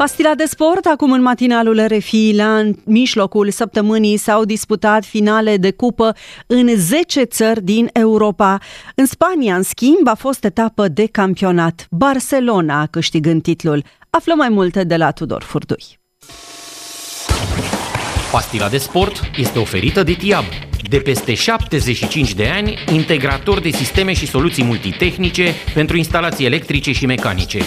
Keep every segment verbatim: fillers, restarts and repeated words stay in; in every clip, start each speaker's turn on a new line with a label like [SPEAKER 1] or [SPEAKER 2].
[SPEAKER 1] Pastila de sport, acum în matinalul R F I, la mijlocul săptămânii s-au disputat finale de cupă în zece țări din Europa. În Spania, în schimb, a fost etapă de campionat. Barcelona câștigând titlul. Aflăm mai multe de la Tudor Furdui.
[SPEAKER 2] Pastila de sport este oferită de T I A B. De peste șaptezeci și cinci de ani, integrator de sisteme și soluții multitehnice pentru instalații electrice și mecanice.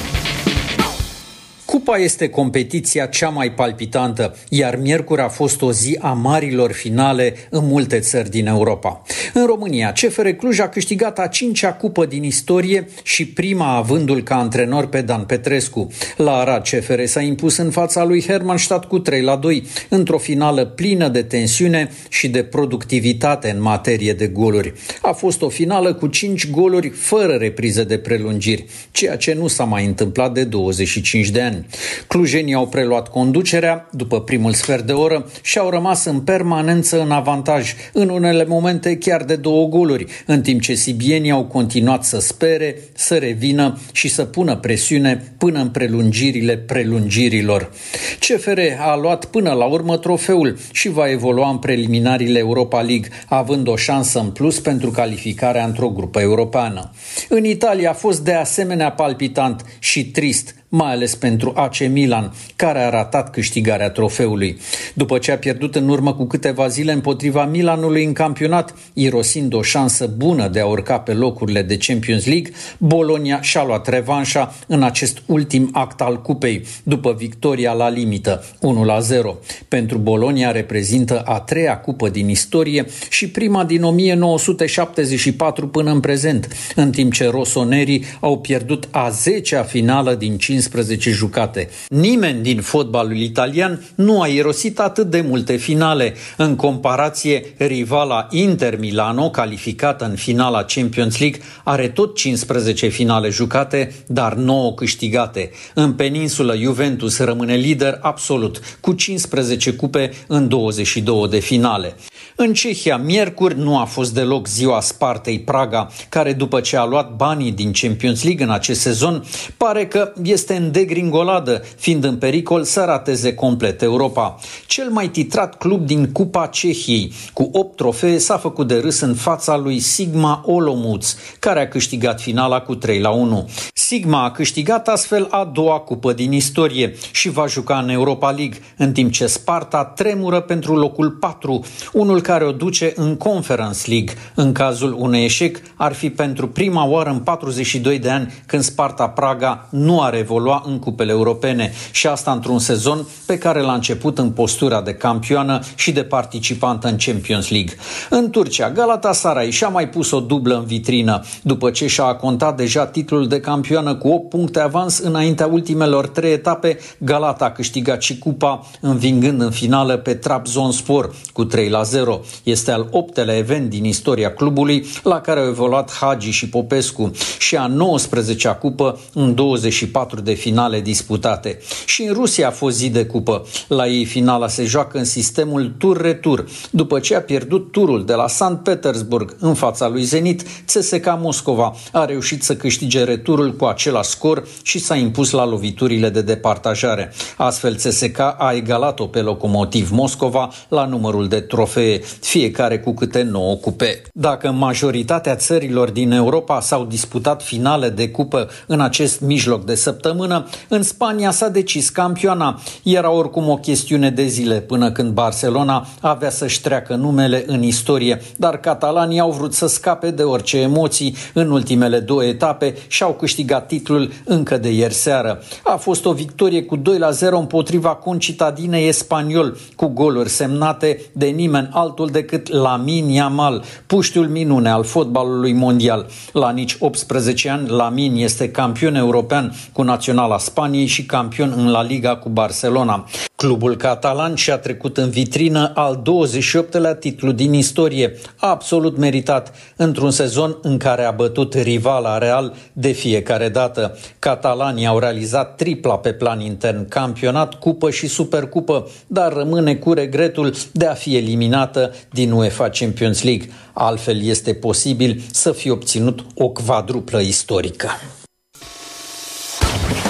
[SPEAKER 3] Cupa este competiția cea mai palpitantă, iar miercuri a fost o zi a marilor finale în multe țări din Europa. În România, C F R Cluj a câștigat a cincea cupă din istorie și prima avându-l ca antrenor pe Dan Petrescu. La Arad, C F R s-a impus în fața lui Hermannstadt cu trei la doi, într-o finală plină de tensiune și de productivitate în materie de goluri. A fost o finală cu cinci goluri fără repriză de prelungiri, ceea ce nu s-a mai întâmplat de douăzeci și cinci de ani. Clujenii au preluat conducerea după primul sfert de oră și au rămas în permanență în avantaj, în unele momente chiar de două goluri, în timp ce sibienii au continuat să spere, să revină și să pună presiune până în prelungirile prelungirilor. C F R a luat până la urmă trofeul și va evolua în preliminariile Europa League, având o șansă în plus pentru calificarea într-o grupă europeană. În Italia a fost de asemenea palpitant și trist, mai ales pentru A C Milan, care a ratat câștigarea trofeului. După ce a pierdut în urmă cu câteva zile împotriva Milanului în campionat, irosind o șansă bună de a urca pe locurile de Champions League, Bologna și-a luat revanșa în acest ultim act al cupei, după victoria la limită, unu la zero. Pentru Bologna reprezintă a treia cupă din istorie și prima din o mie nouă sute șaptezeci și patru până în prezent, în timp ce rosonerii au pierdut a zecea finală din cincisprezece jucate. Nimeni din fotbalul italian nu a irosit atât de multe finale. În comparație, rivala Inter Milano, calificată în finala Champions League, are tot cincisprezece finale jucate, dar nouă câștigate. În peninsulă, Juventus rămâne lider absolut, cu cincisprezece cupe în douăzeci și două de finale. În Cehia, miercuri nu a fost deloc ziua Spartei Praga, care după ce a luat banii din Champions League în acest sezon, pare că este în degringoladă, fiind în pericol să rateze complet Europa. Cel mai titrat club din Cupa Cehiei, cu opt trofee, s-a făcut de râs în fața lui Sigma Olomouc, care a câștigat finala cu trei la unu. Sigma a câștigat astfel a doua cupă din istorie și va juca în Europa League, în timp ce Sparta tremură pentru locul patru, unul care o duce în Conference League. În cazul unui eșec, ar fi pentru prima oară în patruzeci și doi de ani când Sparta Praga nu ar evolua în cupele europene, și asta într-un sezon pe care l-a început în postura de campioană și de participantă în Champions League. În Turcia, Galatasaray și-a mai pus o dublă în vitrină, după ce și-a acontat deja titlul de campioană cu opt puncte avans înaintea ultimelor trei etape. Galata a câștigat și cupa, învingând în finală pe Trabzonspor cu trei la zero. Este al optelea event din istoria clubului la care au evoluat Hagi și Popescu și a nouăsprezecea cupă în douăzeci și patru de finale disputate. Și în Rusia a fost zi de cupă. La ei finala se joacă în sistemul tur-retur. După ce a pierdut turul de la Sankt Petersburg în fața lui Zenit, C S K A Moscova a reușit să câștige returul cu același scor și s-a impus la loviturile de departajare. Astfel, C S K A a egalat-o pe Lokomotiv Moscova la numărul de trofee, fiecare cu câte nouă cupe. Dacă majoritatea țărilor din Europa s-au disputat finale de cupă în acest mijloc de săptămână, în Spania s-a decis campioana. Era oricum o chestiune de zile până când Barcelona avea să-și treacă numele în istorie, dar catalanii au vrut să scape de orice emoții în ultimele două etape și au câștigat titlul încă de ieri seară. A fost o victorie cu doi la zero împotriva Concitadinei Espanyol, cu goluri semnate de nimeni altul decât Lamine Yamal, puștiul minune al fotbalului mondial. La nici optsprezece ani, Lamine este campion european cu naționala Spaniei și campion în La Liga cu Barcelona. Clubul catalan și-a trecut în vitrină al douăzeci și optelea titlu din istorie, absolut meritat, într-un sezon în care a bătut rivala Real de fiecare dată. Catalanii au realizat tripla pe plan intern, campionat, cupă și supercupă, dar rămâne cu regretul de a fi eliminată din UEFA Champions League. Altfel este posibil să fie obținut o quadruplă istorică.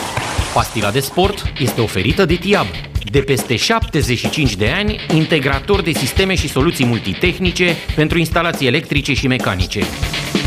[SPEAKER 2] Pastila de sport este oferită de TIAB. De peste șaptezeci și cinci de ani, integrator de sisteme și soluții multitehnice pentru instalații electrice și mecanice.